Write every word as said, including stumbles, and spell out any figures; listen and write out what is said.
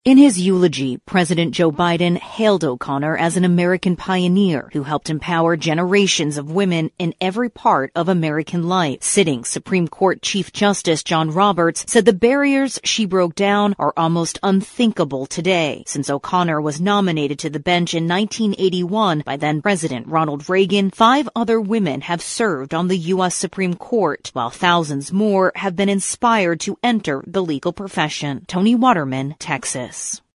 In his eulogy, President Joe Biden hailed O'Connor as an American pioneer who helped empower generations of women in every part of American life. Sitting Supreme Court Chief Justice John Roberts said the barriers she broke down are almost unthinkable today. Since O'Connor was nominated to the bench in nineteen eighty-one by then-President Ronald Reagan, five other women have served on the U S Supreme Court, while thousands more have been inspired to enter the legal profession. Tony Waterman, Texas.